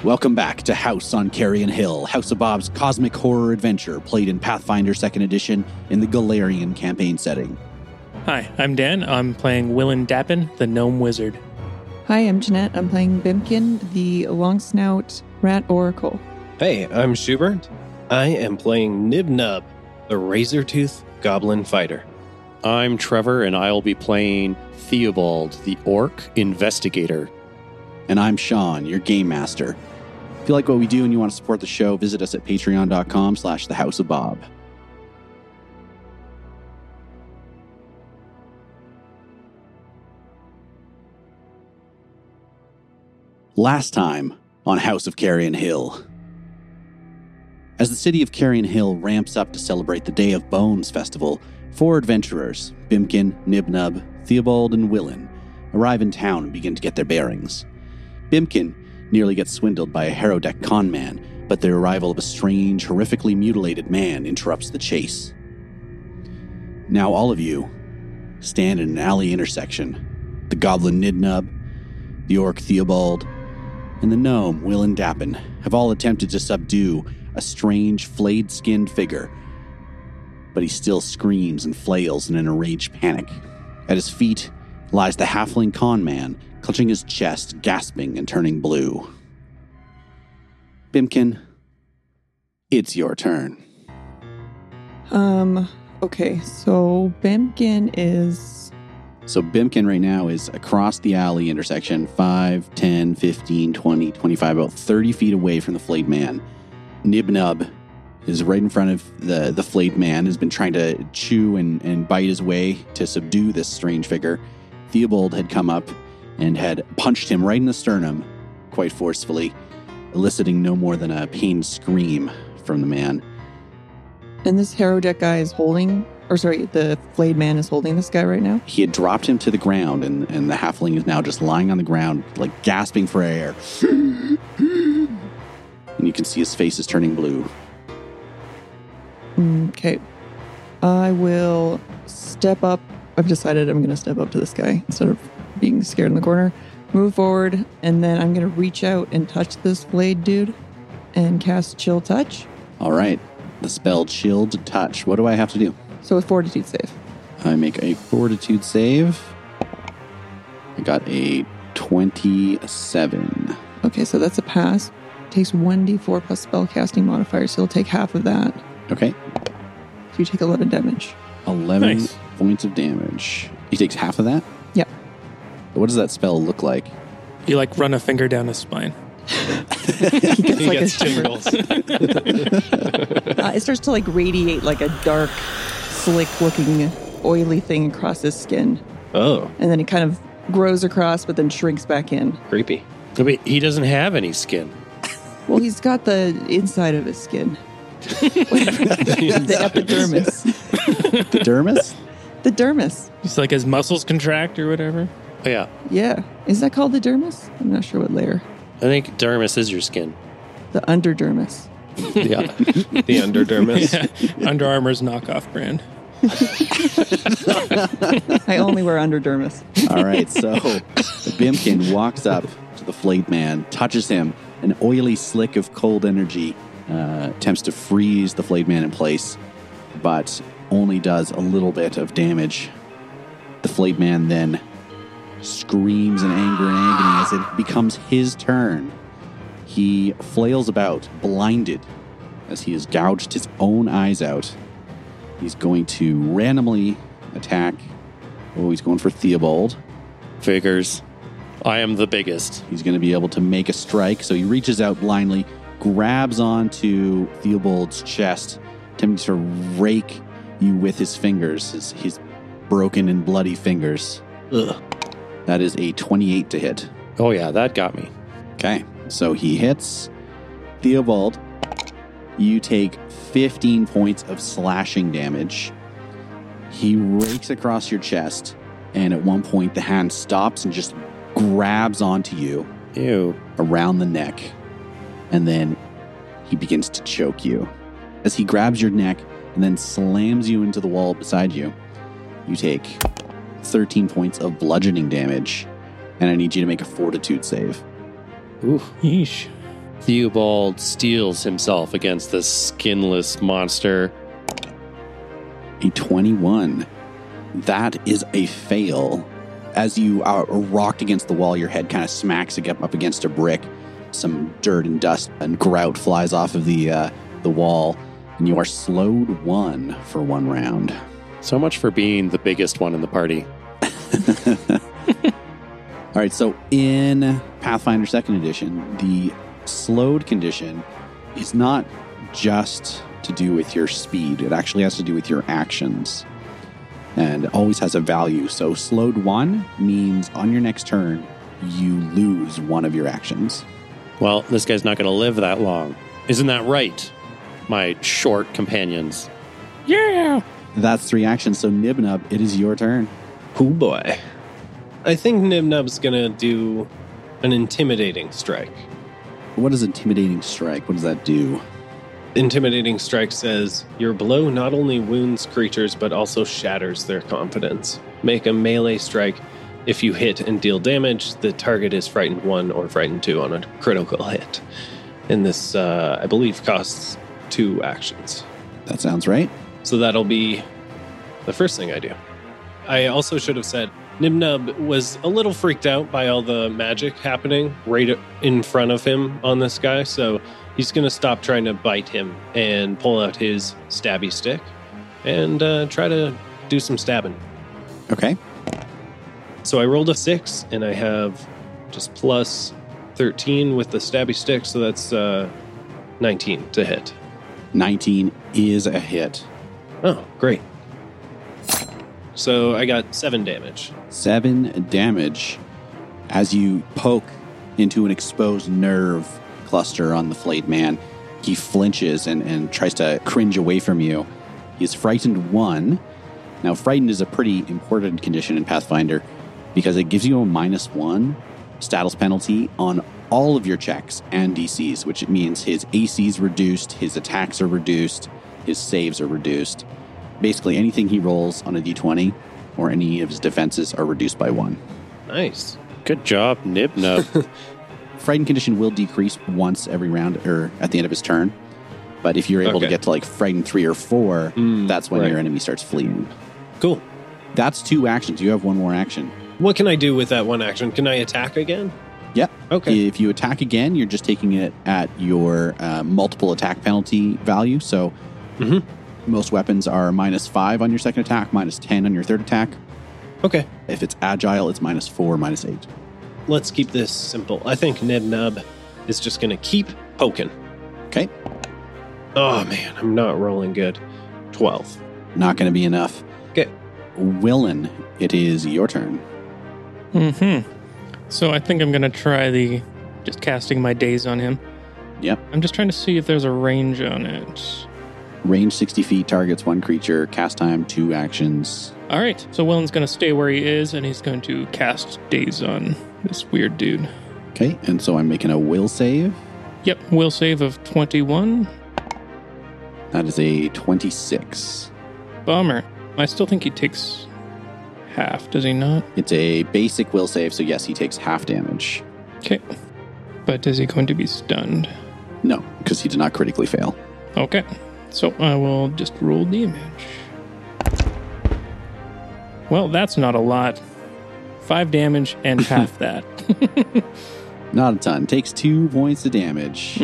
Welcome back to House on Carrion Hill, House of Bob's cosmic horror adventure played in Pathfinder 2nd Edition in the Galarian campaign setting. Hi, I'm Dan. I'm playing Willen Dappin, the Gnome Wizard. Hi, I'm Jeanette. I'm playing Bimkin, the long snout rat oracle. Hey, I'm Schubert. I am playing Nibnub, the razor-tooth goblin fighter. I'm Trevor, and I'll be playing Theobald, the orc investigator. And I'm Sean, your game master. If you like what we do and you want to support the show, visit us at patreon.com/thehouseofbob. Last time on House of Carrion Hill. As the city of Carrion Hill ramps up to celebrate the Day of Bones festival, 4 adventurers, Bimkin, Nibnub, Theobald, and Willen, arrive in town and begin to get their bearings. Bimkin nearly gets swindled by a Herodek con man, but the arrival of a strange, horrifically mutilated man interrupts the chase. Now all of you stand in an alley intersection. The goblin Nibnub, the orc Theobald, and the gnome Willen Dappin have all attempted to subdue a strange, flayed-skinned figure, but he still screams and flails in an enraged panic. At his feet lies the halfling con man, clutching his chest, gasping and turning blue. Bimkin, it's your turn. Okay, so Bimkin is... So Bimkin right now is across the alley intersection, 5, 10, 15, 20, 25, about 30 feet away from the flayed man. Nibnub is right in front of the flayed man, has been trying to chew and bite his way to subdue this strange figure. Theobald had come up and had punched him right in the sternum, quite forcefully, eliciting no more than a pained scream from the man. And this Herodek guy is holding... the flayed man is holding this guy right now? He had dropped him to the ground, and the halfling is now just lying on the ground, like gasping for air. And you can see his face is turning blue. Okay. I will step up. I've decided I'm going to step up to this guy instead of being scared in the corner. Move forward, and then I'm going to reach out and touch this flayed dude and cast Chill Touch. All right. The spell Chilled Touch. What do I have to do? So a fortitude save. I make a fortitude save. I got a 27. Okay, so that's a pass. Takes 1d4 plus spellcasting modifier, so you'll take half of that. Okay. So you take 11 damage. 11 Nice. points of damage. He takes half of that? Yep. What does that spell look like? You run a finger down his spine. He gets He like gets a tingles. it starts to radiate like a dark, slick-looking, oily thing across his skin. Oh, And then it kind of grows across, but then shrinks back in. creepy. Wait, he doesn't have any skin. Well, he's got the inside of his skin. The epidermis. The dermis? The dermis. It's like his muscles contract or whatever. Oh, yeah, Yeah. Is that called the dermis? I'm not sure what layer. I think dermis is your skin. The underdermis. Yeah. The underdermis. Yeah. Under Armour's knockoff brand. I only wear underdermis. All right, so Bimkin walks up to the flayed man, touches him. An oily slick of cold energy attempts to freeze the flayed man in place, but only does a little bit of damage. The flayed man then screams in anger and agony as it becomes his turn. He flails about, blinded, as he has gouged his own eyes out. He's going to randomly attack. Oh, he's going for Theobald. Figures. I am the biggest. He's going to be able to make a strike, so he reaches out blindly, grabs onto Theobald's chest, attempting to rake you with his fingers, his broken and bloody fingers. Ugh. That is a 28 to hit. Oh, yeah, that got me. Okay, so he hits. Theobald, you take 15 points of slashing damage. He rakes across your chest, and at one point the hand stops and just grabs onto you Ew. around the neck, and then he begins to choke you. As he grabs your neck and then slams you into the wall beside you, you take 13 points of bludgeoning damage, and I need you to make a fortitude save. Ooh. Yeesh. Theobald steels himself against this skinless monster. A 21. That is a fail. As you are rocked against the wall, your head kind of smacks up against a brick. Some dirt and dust and grout flies off of the wall, and you are slowed 1 for 1 round. So much for being the biggest one in the party. All right, so in Pathfinder 2nd Edition, the slowed condition is not just to do with your speed. It actually has to do with your actions, and always has a value. So slowed 1 means on your next turn, you lose 1 of your actions. Well, this guy's not going to live that long. Isn't that right, my short companions? Yeah! That's 3 actions, so Nibnub, it is your turn. Oh boy. I think Nibnub's gonna do an intimidating strike. What is Intimidating Strike? What does that do? Intimidating strike says, your blow not only wounds creatures, but also shatters their confidence. Make a melee strike. If you hit and deal damage, the target is frightened 1 or frightened 2 on a critical hit. And this, I believe, costs 2 actions. That sounds right. So that'll be the first thing I do. I also should have said, Nibnub was a little freaked out by all the magic happening right in front of him on this guy, so he's going to stop trying to bite him and pull out his stabby stick and try to do some stabbing. Okay. So I rolled a 6, and I have just plus 13 with the stabby stick, so that's 19 to hit. 19 is a hit. Oh, great. So I got 7 damage. 7 damage as you poke into an exposed nerve cluster on the flayed man. He flinches and tries to cringe away from you. He's frightened 1. Now, frightened is a pretty important condition in Pathfinder because it gives you a -1 status penalty on all of your checks and DCs, which means his AC's reduced, his attacks are reduced, his saves are reduced. Basically, anything he rolls on a D20 or any of his defenses are reduced by 1. Nice. Good job, Nibnub. Frightened condition will decrease once every round or at the end of his turn. But if you're able to get to like Frightened 3 or 4, that's when your enemy starts fleeing. Cool. That's 2 actions. You have 1 more action. What can I do with that 1 action? Can I attack again? Yep. Okay. If you attack again, you're just taking it at your multiple attack penalty value. So most weapons are -5 on your second attack, -10 on your third attack. Okay. If it's agile, it's -4, -8. Let's keep this simple. I think Nibnub is just going to keep poking. Okay. Oh, man, I'm not rolling good. 12. Not going to be enough. Okay. Willen, it is your turn. So I think I'm going to try just casting my daze on him. Yep. I'm just trying to see if there's a range on it. Range 60 feet, targets 1 creature, cast time 2 actions. All right. So Willen's going to stay where he is, and he's going to cast daze on this weird dude. Okay, and so I'm making a will save. Yep. Will save of 21. That is a 26. Bummer. I still think he takes half, does he not? It's a basic will save, so yes, he takes half damage. Okay. But is he going to be stunned? No, because he did not critically fail. Okay. So I will just roll damage. Well, that's not a lot. 5 damage and half that. Not a ton. Takes 2 points of damage.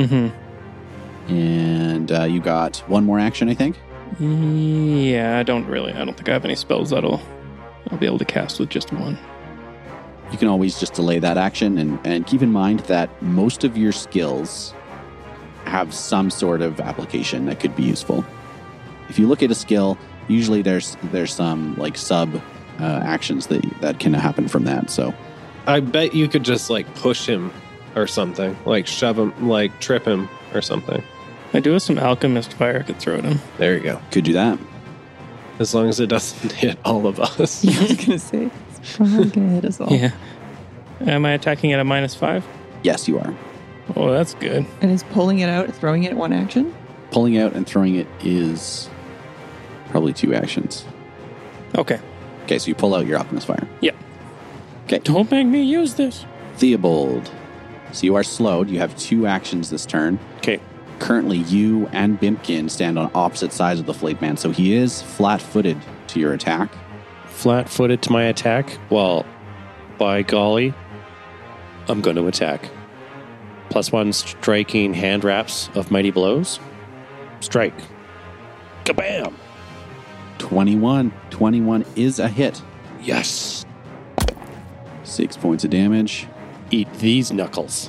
And you got 1 more action, I think? Yeah, I don't think I have any spells I'll be able to cast with just 1. You can always just delay that action, and keep in mind that most of your skills have some sort of application that could be useful. If you look at a skill, usually there's some like sub actions that can happen from that. So I bet you could just like push him or something, like shove him, like trip him or something. I do have some alchemist fire I could throw at him. There you go. could do that. As long as it doesn't hit all of us. I was going to say, it's probably going to hit us all. Yeah. Am I attacking at a -5? Yes, you are. Oh, that's good. And is pulling it out, throwing it 1 action? Pulling out and throwing it is probably 2 actions. Okay. Okay, so you pull out your Alchemist Fire. Yep. Okay. Don't make me use this. Theobald, So you are slowed. You have 2 actions this turn. Okay. Currently, you and Bimpkin stand on opposite sides of the flayed man, so he is flat-footed to your attack. Flat-footed to my attack? Well, by golly, I'm going to attack. +1 striking hand wraps of mighty blows. Strike. Kabam! 21. 21 is a hit. Yes. 6 points of damage. Eat these knuckles.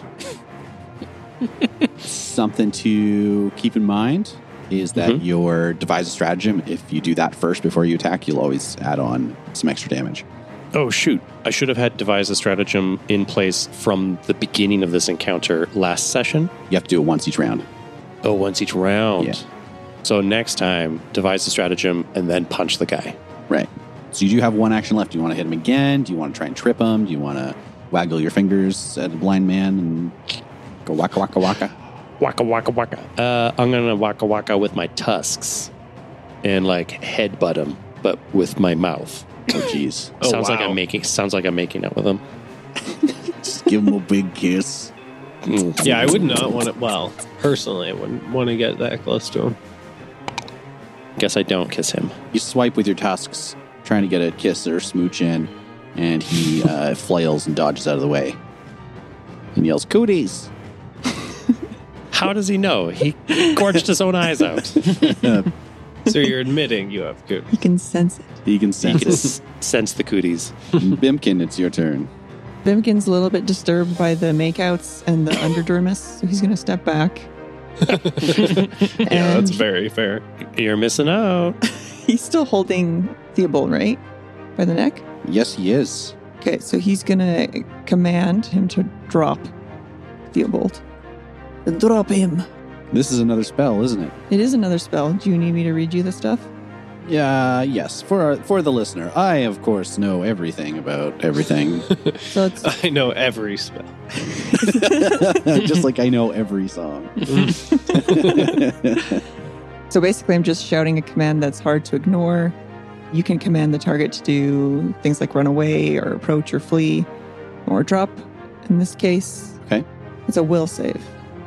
Something to keep in mind is that your devise a stratagem, if you do that first before you attack, you'll always add on some extra damage. Oh, shoot. I should have had devised a stratagem in place from the beginning of this encounter last session. You have to do it once each round. Oh, once each round. Yeah. So next time, devise a stratagem and then punch the guy. Right. So you do have 1 action left. Do you want to hit him again? Do you want to try and trip him? Do you want to waggle your fingers at a blind man and go waka waka waka? Waka waka waka. I'm going to waka waka with my tusks and like headbutt him, but with my mouth. Oh, jeez. Sounds like I'm making out with him. Just give him a big kiss. Yeah, I would not want to. Well, personally, I wouldn't want to get that close to him. Guess I don't kiss him. You swipe with your tusks, trying to get a kiss or smooch in, and he flails and dodges out of the way and yells, "Cooties!" How does he know? He gorged his own eyes out. So you're admitting you have good. You can sense it. He can sense He can it. sense the cooties. Bimkin, it's your turn. Bimkin's a little bit disturbed by the makeouts and the underdermis, so he's going to step back. Yeah, that's very fair. You're missing out. He's still holding Theobald, right? By the neck? Yes, he is. Okay, so he's going to command him to drop Theobald. Drop him. This is another spell, isn't it? It is another spell. Do you need me to read you the stuff? Yeah, yes. For the listener, I, of course, know everything about everything. So it's I know every spell. Just like I know every song. So basically, I'm just shouting a command that's hard to ignore. You can command the target to do things like run away or approach or flee or drop. In this case, Okay. it's a will save.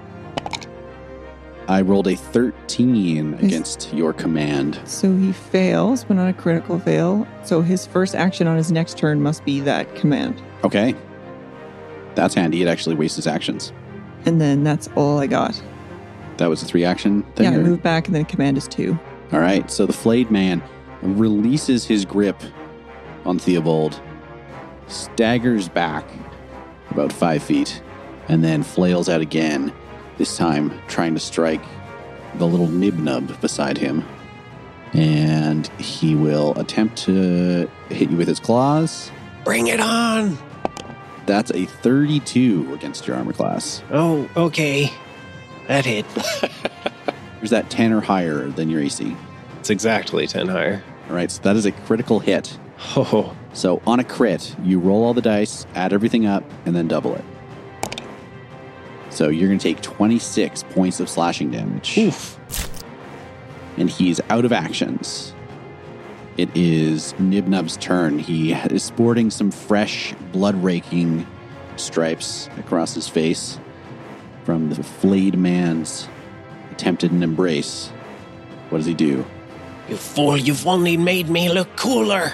I rolled a 13 against your command. So he fails, but not a critical fail. So his first action on his next turn must be that command. Okay. That's handy. It actually wastes his actions. And then that's all I got. That was a 3-action thing? Yeah, I or- move back and then command is 2. All right. So the flayed man releases his grip on Theobald, staggers back about 5 feet, and then flails out again, this time trying to strike the little nib-nub beside him. And he will attempt to hit you with his claws. Bring it on. That's a 32 against your armor class. Oh, okay. That hit. Is that 10 or higher than your AC? It's exactly 10 higher. All right, so that is a critical hit. Oh, So on a crit, you roll all the dice, add everything up, and then double it. So you're going to take 26 points of slashing damage. oof. And he's out of actions. It is Nibnub's turn. He is sporting some fresh, blood-raking stripes across his face from the flayed man's attempted embrace. What does he do? You fool, you've only made me look cooler.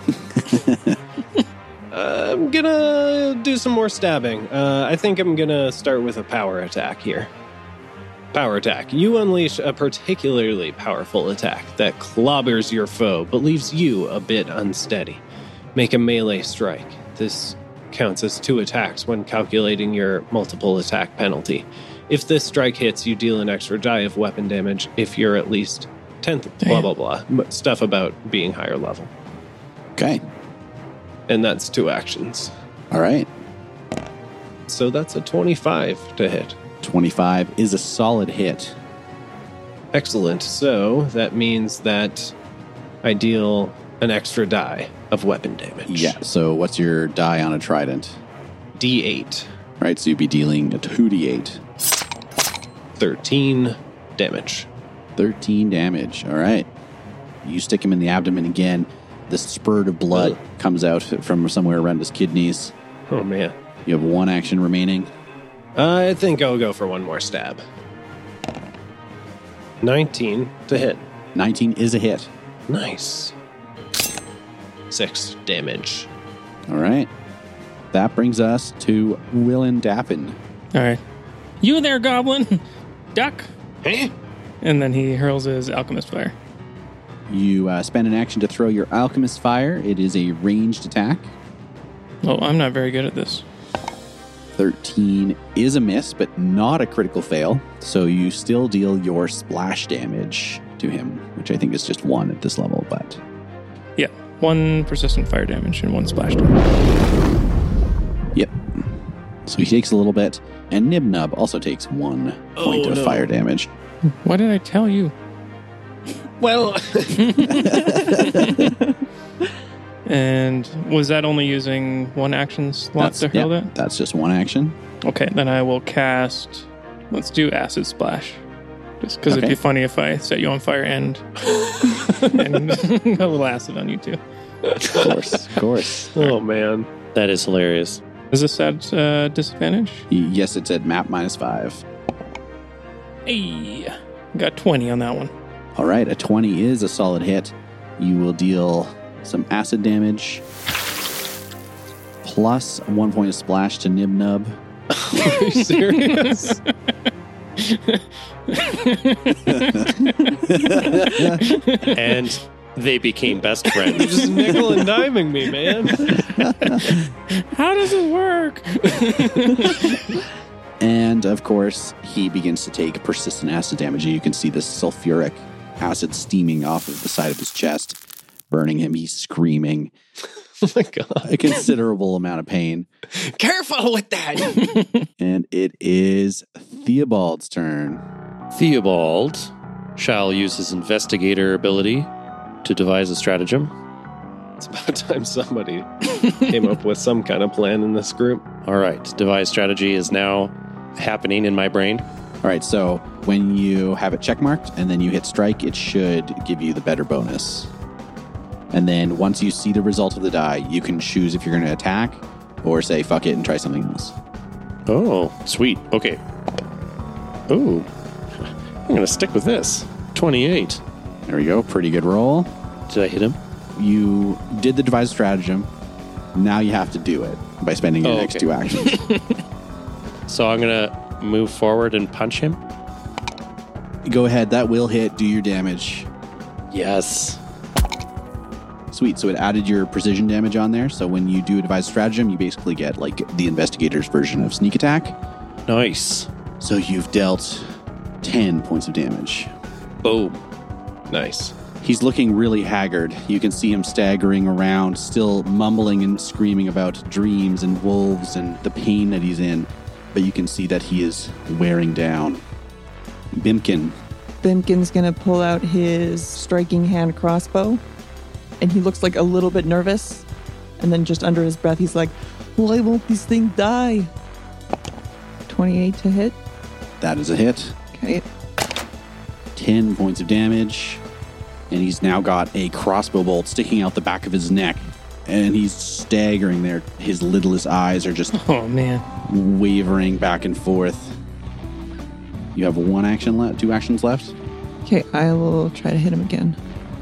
I'm gonna do some more stabbing. I think I'm gonna start with a power attack here. Power attack. You unleash a particularly powerful attack that clobbers your foe, but leaves you a bit unsteady. Make a melee strike. This counts as 2 attacks when calculating your multiple attack penalty. If this strike hits, you deal an extra die of weapon damage if you're at least 10th, blah, blah, blah. But stuff about being higher level. Okay. And that's 2 actions. All right. So that's a 25 to hit. 25 is a solid hit. Excellent. So that means that I deal an extra die of weapon damage. Yeah. So what's your die on a trident? D8. Right. So you'd be dealing a 2d8. 13 damage. 13 damage. All right. You stick him in the abdomen again. The spurt of blood comes out from somewhere around his kidneys. Oh, man. You have 1 action remaining. I think I'll go for one more stab. 19 to hit. 19 is a hit. Nice. 6 damage. All right. That brings us to Willin Dappin. All right. You there, goblin. Duck. Eh? And then he hurls his alchemist fire. You spend an action to throw your Alchemist Fire. It is a ranged attack. Oh, I'm not very good at this. 13 is a miss, but not a critical fail. So you still deal your splash damage to him, which I think is just 1 at this level, but... Yeah. 1 persistent fire damage and 1 splash damage. Yep. So he takes a little bit, and Nibnub also takes 1 point of fire damage. What did I tell you? Well, and was that only using 1 action slot to hurl that? That's just 1 action. Okay, then I will cast... Let's do Acid Splash. Just because it'd be funny if I set you on fire and a little acid on you too. Of course. oh man. That is hilarious. Is this at disadvantage? Yes, it's at map -5. Hey, got 20 on that one. All right, a 20 is a solid hit. You will deal some acid damage, plus 1 point of splash to Nibnub. Are you serious? And they became best You're friends. just nickel and diming me, man. How does it work? And of course, he begins to take persistent acid damage. You can see this sulfuric acid steaming off of the side of his chest, burning him. He's screaming. Oh my god. A considerable amount of pain. Careful with that. And it is Theobald's turn. Theobald shall use his investigator ability to devise a stratagem. It's about time somebody came up with some kind of plan in this group. All right, devise strategy is now happening in my brain. All right, so when you have it checkmarked and then you hit strike, it should give you the better bonus. And then once you see the result of the die, you can choose if you're going to attack or say fuck it and try something else. Oh, sweet. Okay. Oh, I'm going to stick with this. 28. There we go. Pretty good roll. Did I hit him? You did the devised stratagem. Now you have to do it by spending your next okay. 2 actions. So I'm going to move forward and punch him. Go ahead. That will hit. Do your damage. Yes. Sweet. So it added your precision damage on there. So when you do a devised stratagem, you basically get like the investigator's version of sneak attack. Nice. So you've dealt 10 points of damage. Boom. Nice. He's looking really haggard. You can see him staggering around, still mumbling and screaming about dreams and wolves and the pain that he's in. But you can see that he is wearing down. Bimkin. Bimkin's gonna pull out his striking hand crossbow, and he looks like a little bit nervous. And then just under his breath, he's like, "Why won't this thing die?" 28 to hit. That is a hit. Okay. 10 points of damage. And he's now got a crossbow bolt sticking out the back of his neck. And he's staggering there. His lidless eyes are just Oh, man. wavering back and forth. You have 1 action left, 2 actions left. Okay, I will try to hit him again.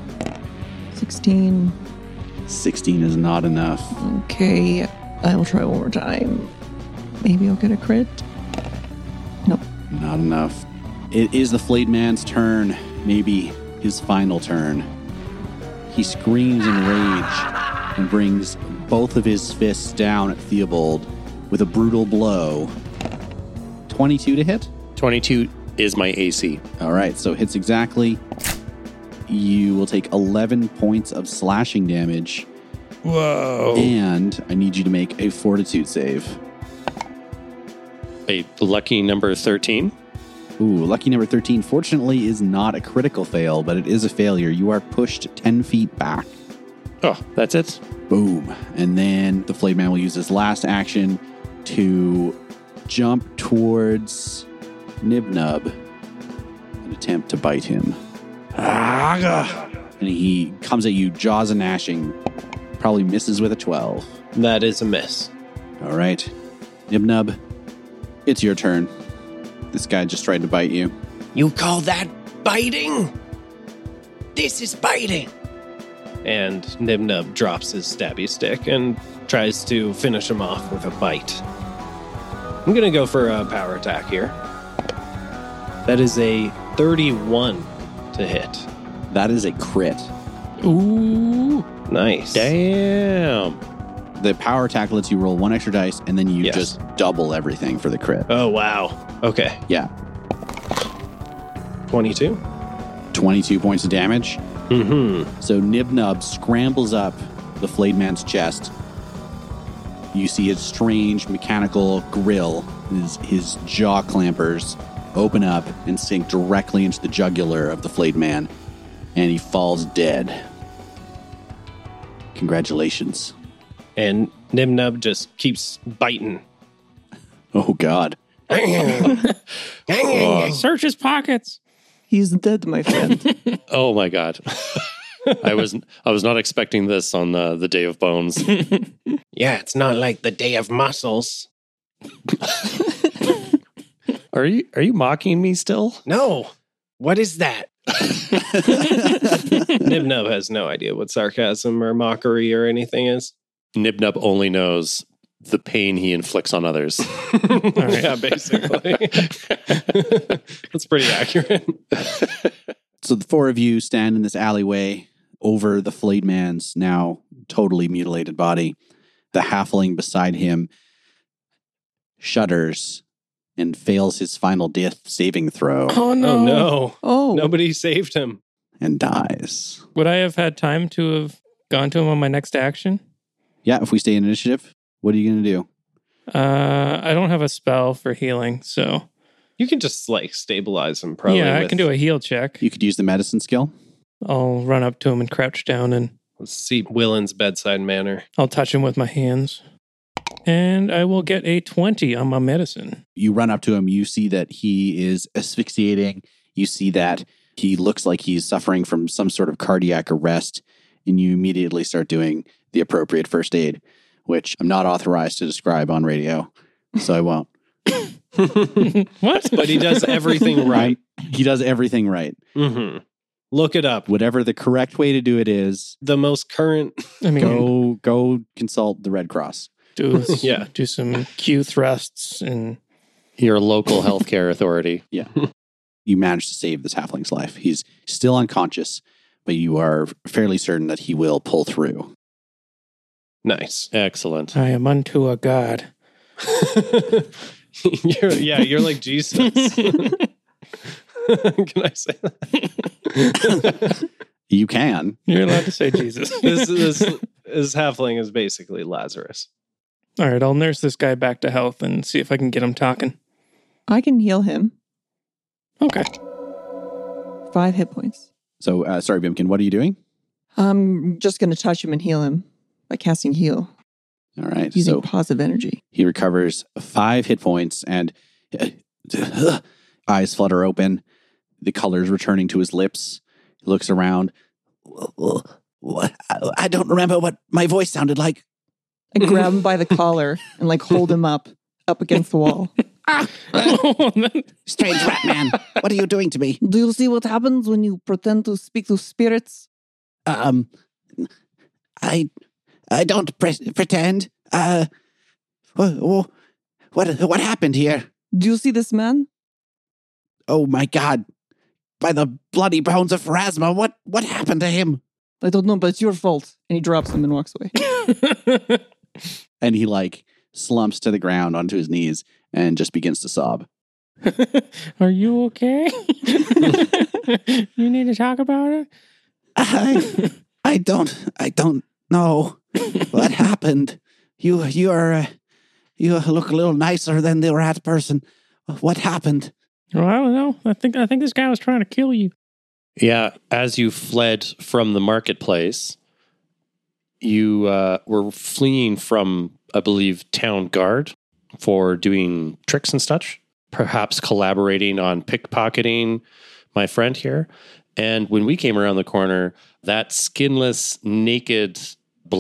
16. 16 is not enough. Okay, I will try one more time. Maybe I'll get a crit. Nope. Not enough. It is the flayed man's turn. Maybe his final turn. He screams in rage and brings both of his fists down at Theobald with a brutal blow. 22 to hit? 22 is my AC. All right, so hits exactly. You will take 11 points of slashing damage. Whoa. And I need you to make a fortitude save. A lucky number 13. Ooh, lucky number 13, fortunately, is not a critical fail, but it is a failure. You are pushed 10 feet back. Oh, that's it? Boom. And then the flayed man will use his last action to jump towards Nibnub and attempt to bite him. And he comes at you, jaws a gnashing. Probably misses with a 12. That is a miss. All right. Nibnub, It's your turn. This guy just tried to bite you. You call that biting? This is biting. And Nib Nub drops his stabby stick and tries to finish him off with a bite. I'm going to go for a power attack here. That is a 31 to hit. That is a crit. Ooh. Nice. Damn. The power attack lets you roll one extra dice, and then you Yes. just double everything for the crit. Oh, wow. Okay. Yeah. 22. 22 points of damage. Mm-hmm. So Nib Nub scrambles up the flayed man's chest. You see his strange mechanical grill, his jaw clampers open up and sink directly into the jugular of the flayed man, and he falls dead. Congratulations. And Nib Nub just keeps biting. Oh, God. Search his pockets. He's dead, my friend. Oh my God. I was not expecting this on the Day of Bones. Yeah, it's not like the Day of Muscles. Are you mocking me still? No. What is that? Nib Nub has no idea what sarcasm or mockery or anything is. Nib Nub only knows the pain he inflicts on others. Yeah, basically. That's pretty accurate. So the four of you stand in this alleyway over the flayed man's now totally mutilated body. The halfling beside him shudders and fails his final death saving throw Oh no. Oh, no. Oh, Nobody saved him. and dies. Would I have had time to have gone to him on my next action? Yeah, if we stay in initiative, what are you going to do? I don't have a spell for healing, so You can just, like, stabilize him probably. yeah, I can do a heal check. You could use the medicine skill. I'll run up to him and crouch down, and Let's see Willen's bedside manner. I'll touch him with my hands. And I will get a 20 on my medicine. You run up to him. You see that he is asphyxiating. You see that he looks like he's suffering from some sort of cardiac arrest. And you immediately start doing the appropriate first aid, which I'm not authorized to describe on radio, so I won't. What? But he does everything right. He does everything right. Mm-hmm. Look it up. Whatever the correct way to do it is, The most current. I mean, go consult the Red Cross. do Yeah. do some Q thrusts and Your local healthcare authority. Yeah. You managed to save this halfling's life. He's still unconscious, but you are fairly certain that he will pull through. Nice. Excellent. I am unto a god. You're like Jesus. Can I say that? You can. You're allowed to say Jesus. This halfling is basically Lazarus. All right, I'll nurse this guy back to health and see if I can get him talking. I can heal him. Okay. 5 hit points. So, sorry, Bimkin, what are you doing? I'm just going to touch him and heal him by casting heal All right. using So positive energy. he recovers 5 hit points and eyes flutter open. The color's returning to his lips. He looks around. What? I don't remember what my voice sounded like. I grab him by the collar and like hold him up against the wall. Strange rat man, what are you doing to me? Do you see what happens when you pretend to speak to spirits? I don't pretend. What happened here? Do you see this man? Oh my God! By the bloody bones of Pharasma, what happened to him? I don't know, but it's your fault. And he drops him and walks away. And he like slumps to the ground onto his knees and just begins to sob. Are you okay? You need to talk about it? I don't know what happened. You look a little nicer than the rat person. What happened? Well, I don't know. I think this guy was trying to kill you. Yeah, as you fled from the marketplace, you were fleeing from, I believe, town guard for doing tricks and such, perhaps collaborating on pickpocketing my friend here. And when we came around the corner, that skinless, naked,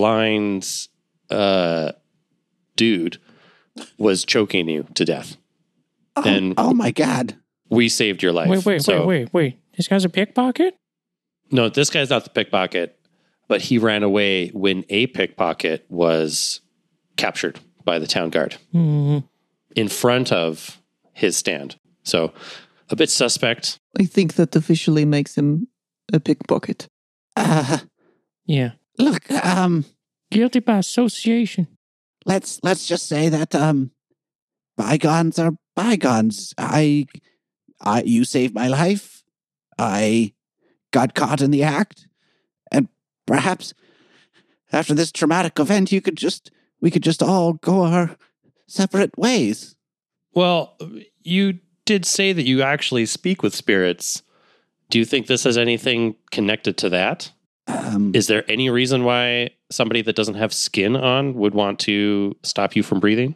blind dude was choking you to death. And oh my God. we saved your life. Wait. This guy's a pickpocket? No, this guy's not the pickpocket, but he ran away when a pickpocket was captured by the town guard in front of his stand. So a bit suspect. I think that officially makes him a pickpocket. Yeah. Look, Guilty by association. let's just say that bygones are bygones. You saved my life. I got caught in the act, and perhaps after this traumatic event, we could just all go our separate ways. Well, you did say that you actually speak with spirits. Do you think this has anything connected to that? Is there any reason why somebody that doesn't have skin on would want to stop you from breathing?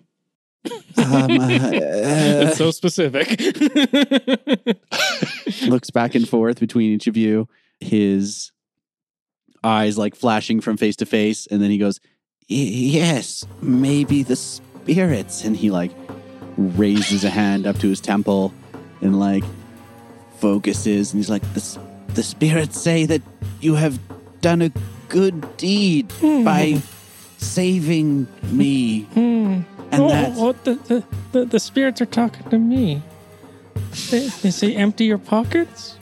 That's so specific. Looks back and forth between each of you, his eyes like flashing from face to face, and then he goes, yes, maybe the spirits. And he like raises a hand up to his temple and like focuses, and he's like, the spirits say that you have done a good deed by saving me. And the spirits are talking to me. They say empty your pockets?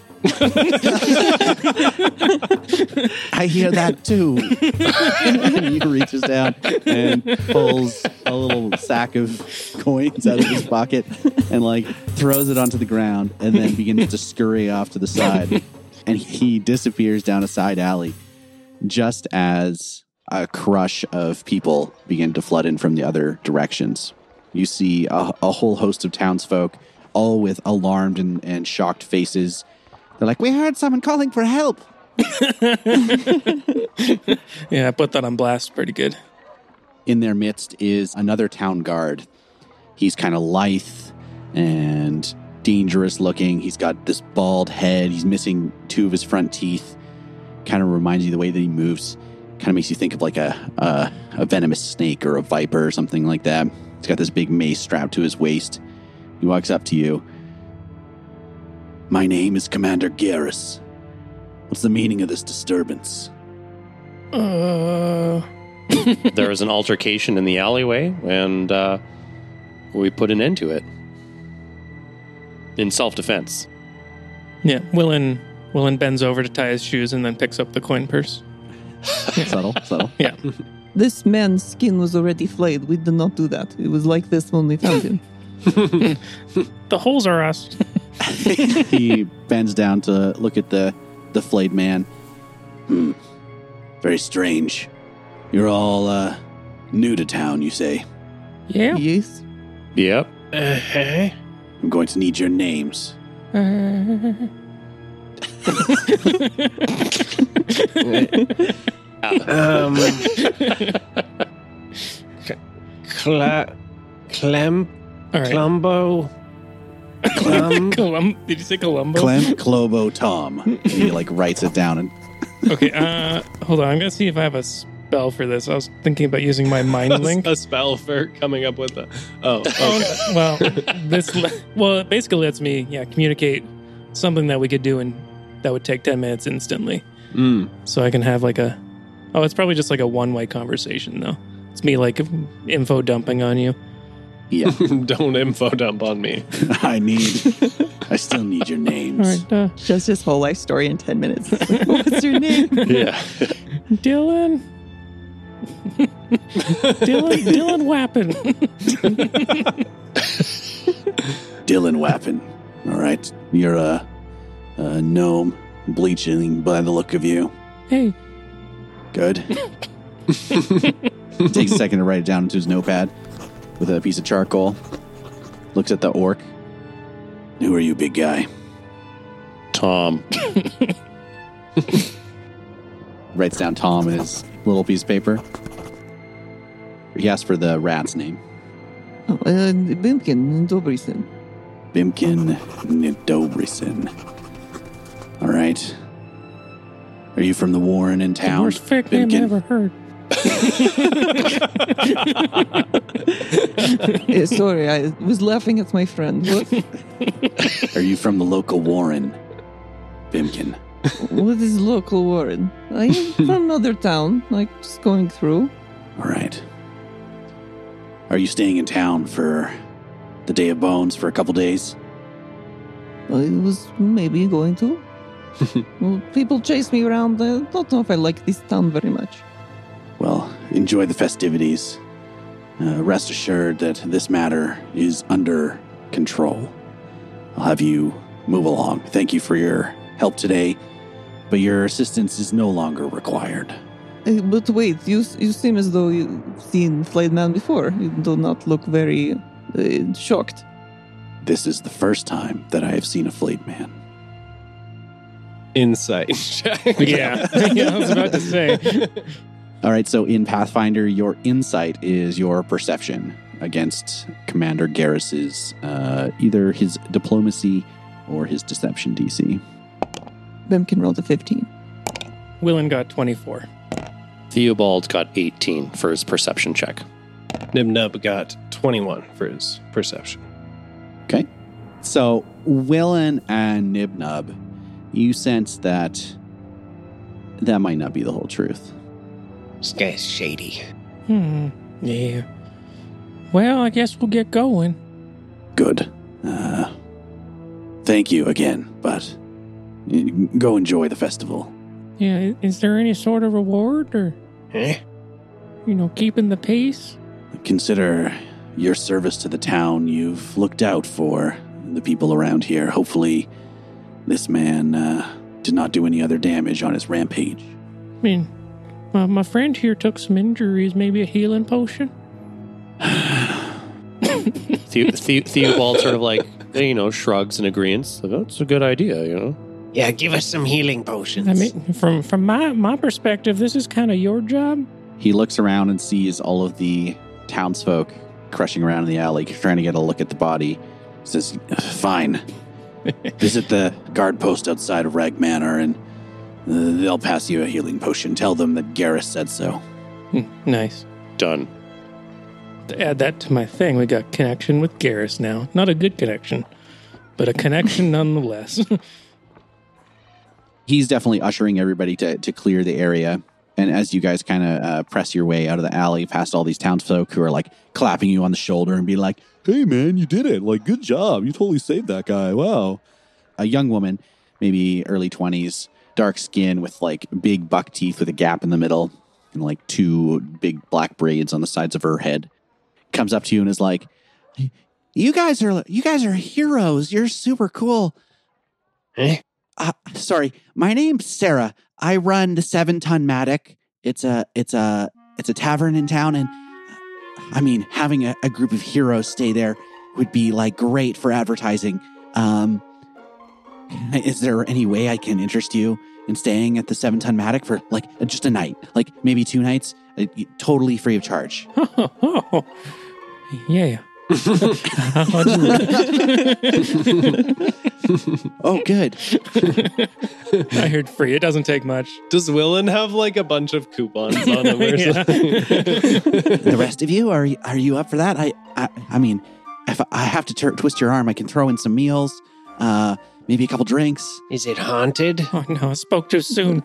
I hear that too. And he reaches down and pulls a little sack of coins out of his pocket and like throws it onto the ground and then begins to scurry off to the side. And he disappears down a side alley just as a crush of people begin to flood in from the other directions. You see a whole host of townsfolk, all with alarmed and shocked faces. They're like, we heard someone calling for help. Yeah, I put that on blast pretty good. In their midst is another town guard. He's kind of lithe and dangerous looking. He's got this bald head. He's missing 2 of his front teeth. Kind of reminds you the way that he moves. Kind of makes you think of like a venomous snake or a viper or something like that. He's got this big mace strapped to his waist. He walks up to you. My name is Commander Garrus. What's the meaning of this disturbance? There was an altercation in the alleyway, and we put an end to it. In self-defense. Yeah, Willen bends over to tie his shoes and then picks up the coin purse. Subtle. Yeah. This man's skin was already flayed. We did not do that. It was like this when we found him. The holes are us. He bends down to look at the flayed man. Very strange. You're all new to town, you say? Yeah. Yes. Yep. I'm going to need your names. Clem, All right. Clumbo, Did you say Columbo? Clem, Clobo, Tom. And he like writes it down and Okay, hold on. I'm going to see if I have a spell for this. I was thinking about using my mind link. a spell for coming up with a. Oh, okay. Well, it basically lets me, communicate something that we could do and that would take 10 minutes instantly. So I can have like it's probably just like a one-way conversation though. It's me like info dumping on you. yeah. Don't info dump on me. I still need your names. All right, Just his whole life story in 10 minutes. Like, what's your name? Yeah. Dylan. Dylan Wappin. Dylan Wappin. All right. You're a gnome bleaching by the look of you. Hey. Good. Takes a second to write it down into his notepad with a piece of charcoal. Looks at the orc. Who are you, big guy? Tom. Writes down Tom in his little piece of paper. He asks for the rat's name. Bimkin Dobrisen. Bimkin Nidobrisen. All right. Are you from the Warren in The town? worst fake name I ever heard. Sorry, I was laughing at my friend. What Are you from the local Warren, Bimkin? what is local Warren? I am from another town, like just going through. All right. Are you staying in town for the Day of Bones for a couple days? I was maybe going to. Well, people chase me around. I don't know if I like this town very much. Well, enjoy the festivities. Rest assured that this matter is under control. I'll have you move along. Thank you for your help today, but your assistance is no longer required. But wait, you seem as though you've seen Flayed Man before. You do not look very shocked. This is the first time that I have seen a flayed man. Insight check. Yeah. I was about to say. All right, so in Pathfinder, your insight is your perception against Commander Garrus's either his diplomacy or his deception DC. Bimkin rolled a 15. Willen got 24. Theobald got 18 for his perception check. Nibnub got 21 for his perception. Okay. So, Willen and Nibnub, you sense that might not be the whole truth. This guy's shady. Yeah. Well, I guess we'll get going. Good. Thank you again, but go enjoy the festival. Yeah, is there any sort of reward or, Eh? Keeping the peace? Consider your service to the town. You've looked out for the people around here. Hopefully, this man did not do any other damage on his rampage. I mean, my friend here took some injuries. Maybe a healing potion? Theobald sort of like, shrugs in agreement. Like, that's a good idea, Yeah, give us some healing potions. I mean, from my perspective, this is kind of your job. He looks around and sees all of the townsfolk crushing around in the alley, trying to get a look at the body. Says, fine. Visit the guard post outside of Rag Manor, and they'll pass you a healing potion. Tell them that Garrus said so. Nice. Done. To add that to my thing, we got connection with Garrus now. Not a good connection, but a connection nonetheless. He's definitely ushering everybody to clear the area. And as you guys kind of press your way out of the alley past all these townsfolk who are like clapping you on the shoulder and be like, hey man, you did it. Like, good job. You totally saved that guy. Wow. A young woman, maybe early 20s, dark skin with like big buck teeth with a gap in the middle and like two big black braids on the sides of her head, comes up to you and is like, you guys are heroes. You're super cool. Eh? Sorry, my name's Sarah. I run the 7 Ton Matic. It's a tavern in town, and I mean, having a group of heroes stay there would be like great for advertising. Is there any way I can interest you in staying at the 7 Ton Matic for like just a night, like maybe 2 nights, totally free of charge? Yeah. Oh, good. I heard free. It doesn't take much. Does Willen have like a bunch of coupons on him or Yeah. something? The rest of you, are you up for that? I mean, if I have to twist your arm, I can throw in some meals, maybe a couple drinks. Is it haunted? Oh no, I spoke too soon.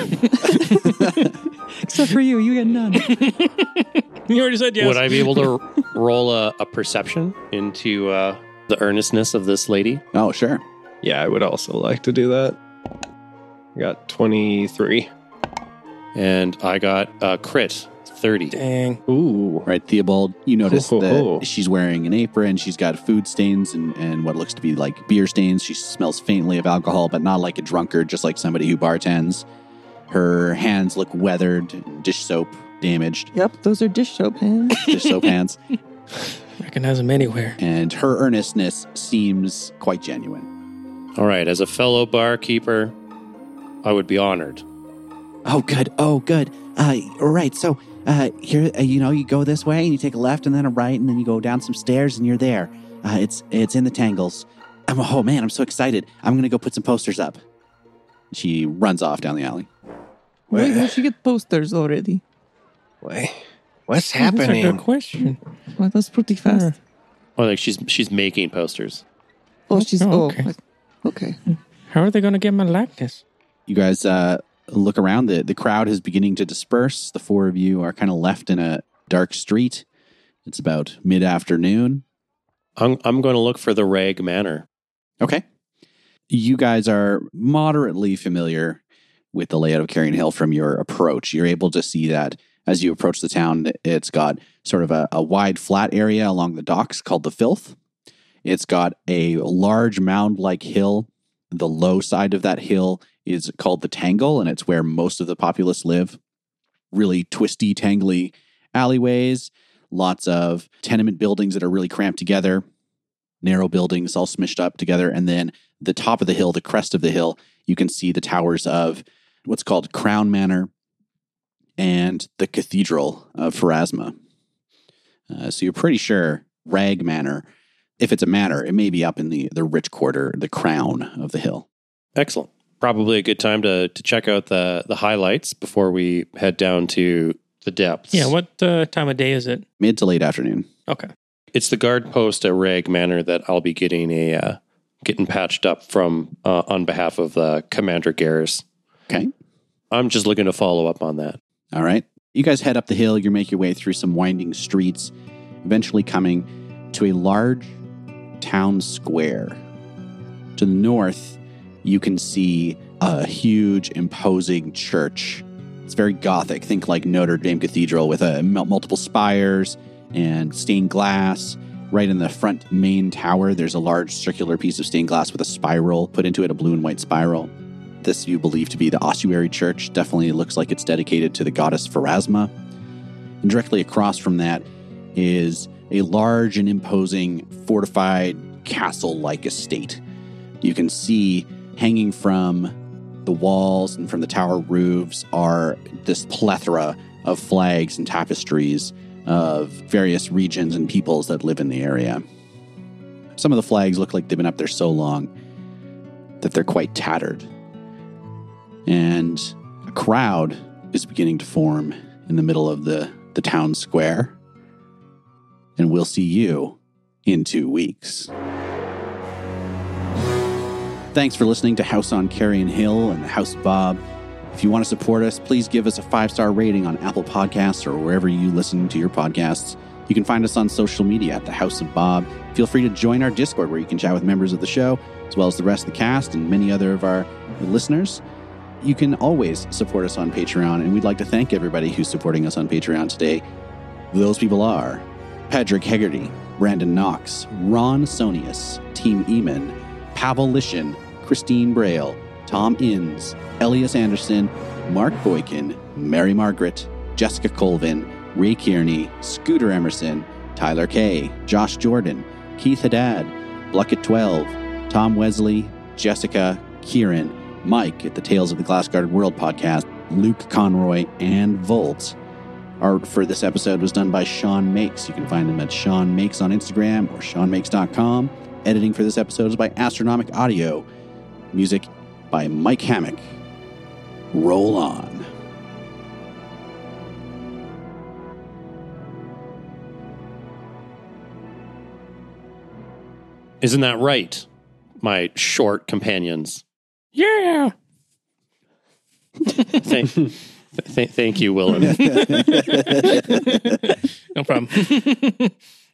Except for you get none. You already said yes. Would I be able to roll a perception into the earnestness of this lady? Oh, sure. Yeah, I would also like to do that. I got 23. And I got a crit, 30. Dang. Ooh. Right, Theobald, you notice Ho, ho, ho. that she's wearing an apron. She's got food stains and what looks to be like beer stains. She smells faintly of alcohol, but not like a drunkard, just like somebody who bartends. Her hands look weathered, dish soap damaged, Yep, those are dish soap hands. dish soap hands. Recognize him anywhere. And her earnestness seems quite genuine. All right, as a fellow barkeeper, I would be honored. Oh, good. Right, so here, you go this way and you take a left and then a right and then you go down some stairs and you're there. It's in the Tangles. Oh, man, I'm so excited. I'm going to go put some posters up. She runs off down the alley. Wait, we should get posters already. What's That's a good happening? question. Well, that's pretty fast. Oh, like she's making posters. Oh, she's... Oh, Oh, okay. okay. How are they going to get my likeness? You guys look around. The crowd is beginning to disperse. The four of you are kind of left in a dark street. It's about mid-afternoon. I'm going to look for the Rag Manor. Okay. You guys are moderately familiar with the layout of Carrion Hill from your approach. You're able to see that as you approach the town, it's got sort of a wide flat area along the docks called the Filth. It's got a large mound-like hill. The low side of that hill is called the Tangle, and it's where most of the populace live. Really twisty, tangly alleyways, lots of tenement buildings that are really cramped together, narrow buildings all smished up together, and then the top of the hill, the crest of the hill, you can see the towers of what's called Crown Manor and the Cathedral of Pharasma. So you're pretty sure Rag Manor, if it's a manor, it may be up in the rich quarter, the crown of the hill. Excellent. Probably a good time to check out the highlights before we head down to the depths. Yeah, what time of day is it? Mid to late afternoon. Okay. It's the guard post at Rag Manor that I'll be getting patched up from on behalf of Commander Garrus. Okay. I'm just looking to follow up on that. All right. You guys head up the hill. You make your way through some winding streets, eventually coming to a large town square. To the north, you can see a huge, imposing church. It's very Gothic. Think like Notre Dame Cathedral with multiple spires and stained glass. Right in the front main tower, there's a large circular piece of stained glass with a spiral put into it, a blue and white spiral. This you believe to be the ossuary church. Definitely looks like it's dedicated to the goddess Pharasma. And directly across from that is a large and imposing fortified castle-like estate. You can see hanging from the walls and from the tower roofs are this plethora of flags and tapestries of various regions and peoples that live in the area. Some of the flags look like they've been up there so long that they're quite tattered. And a crowd is beginning to form in the middle of the town square. And we'll see you in 2 weeks. Thanks for listening to House on Carrion Hill and the House of Bob. If you want to support us, please give us a 5-star rating on Apple Podcasts or wherever you listen to your podcasts. You can find us on social media at the House of Bob. Feel free to join our Discord where you can chat with members of the show, as well as the rest of the cast and many other of our listeners. You can always support us on Patreon, and we'd like to thank everybody who's supporting us on Patreon today. Those people are Patrick Hegarty, Brandon Knox, Ron Sonius, Team Eamon, Pavel Lishin, Christine Braille, Tom Inns, Elias Anderson, Mark Boykin, Mary Margaret, Jessica Colvin, Ray Kearney, Scooter Emerson, Tyler Kay, Josh Jordan, Keith Haddad, Bluckett 12, Tom Wesley, Jessica, Kieran, Mike at the Tales of the Glass-Guarded World podcast, Luke Conroy, and Volt. Art for this episode was done by Sean Makes. You can find him at Sean Makes on Instagram or SeanMakes.com. Editing for this episode is by Astronomic Audio. Music by Mike Hammock. Roll on. Isn't that right, my short companions? Yeah. Thank you, Willem. No problem.